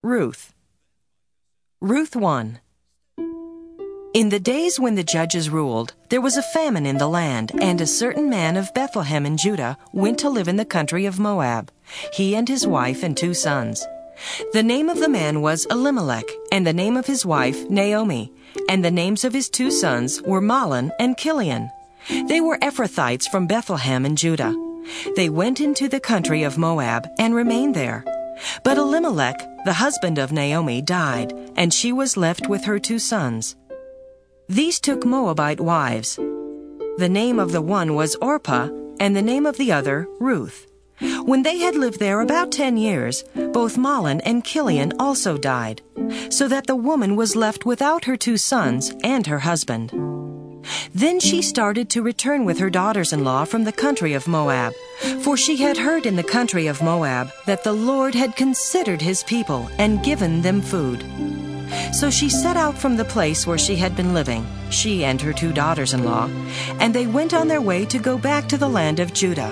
Ruth. Ruth 1. In the days when the judges ruled, there was a famine in the land, and a certain man of Bethlehem in Judah went to live in the country of Moab, he and his wife and 2 sons. The name of the man was Elimelech, and the name of his wife Naomi, and the names of his 2 sons were Mahlon and Chilion. They were Ephrathites from Bethlehem in Judah. They went into the country of Moab and remained there. But Elimelech, the husband of Naomi, died, and she was left with her 2 sons. These took Moabite wives. The name of the one was Orpah, and the name of the other Ruth. When they had lived there about 10 years, both Mahlon and Chilion also died, so that the woman was left without her 2 sons and her husband. Then she started to return with her daughters-in-law from the country of Moab, for she had heard in the country of Moab that the Lord had considered his people and given them food. So she set out from the place where she had been living, she and her 2 daughters-in-law, and they went on their way to go back to the land of Judah.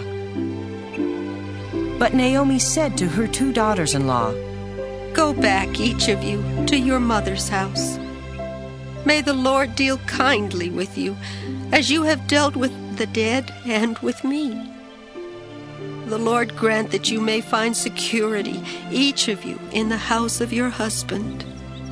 But Naomi said to her 2 daughters-in-law, "Go back, each of you, to your mother's house. May the Lord deal kindly with you, as you have dealt with the dead and with me. The Lord grant that you may find security, each of you, in the house of your husband."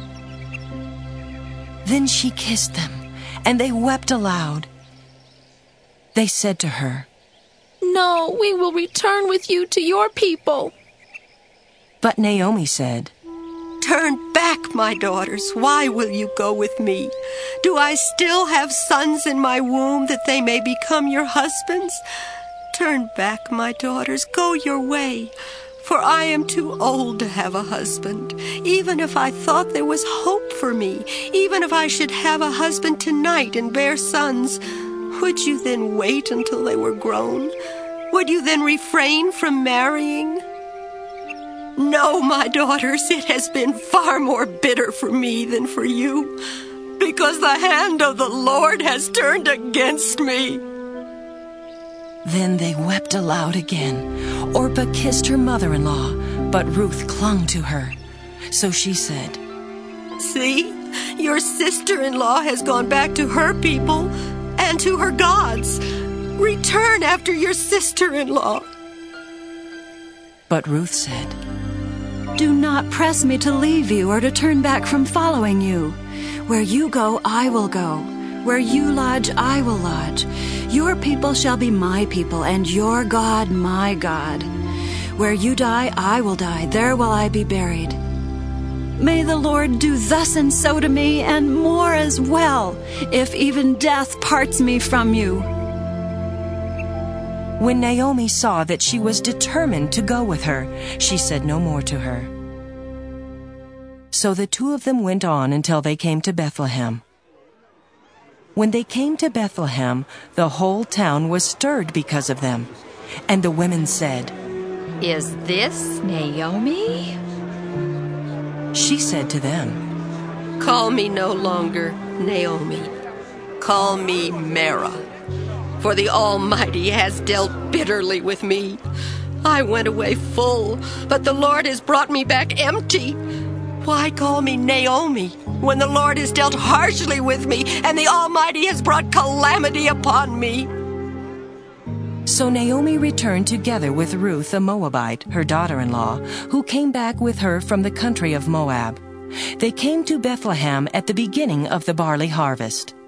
Then she kissed them, and they wept aloud. They said to her, "No, we will return with you to your people." But Naomi said, "Turn back, my daughters. Why will you go with me? Do I still have sons in my womb that they may become your husbands? Turn back, my daughters. Go your way, for I am too old to have a husband. Even if I thought there was hope for me, even if I should have a husband tonight and bear sons, would you then wait until they were grown? Would you then refrain from marrying? No, my daughters, it has been far more bitter for me than for you, because the hand of the Lord has turned against me." Then they wept aloud again. Orpah kissed her mother-in-law, but Ruth clung to her. So she said, "See, your sister-in-law has gone back to her people and to her gods. Return after your sister-in-law." But Ruth said, "Do not press me to leave you or to turn back from following you. Where you go, I will go. Where you lodge, I will lodge. Your people shall be my people, and your God my God. Where you die, I will die. There will I be buried. May the Lord do thus and so to me, and more as well, if even death parts me from you." When Naomi saw that she was determined to go with her, she said no more to her. So the 2 of them went on until they came to Bethlehem. When they came to Bethlehem, the whole town was stirred because of them. And the women said, "Is this Naomi?" She said to them, "Call me no longer Naomi. Call me Mara. For the Almighty has dealt bitterly with me. I went away full, but the Lord has brought me back empty. Why call me Naomi when the Lord has dealt harshly with me and the Almighty has brought calamity upon me?" So Naomi returned together with Ruth the Moabite, her daughter-in-law, who came back with her from the country of Moab. They came to Bethlehem at the beginning of the barley harvest.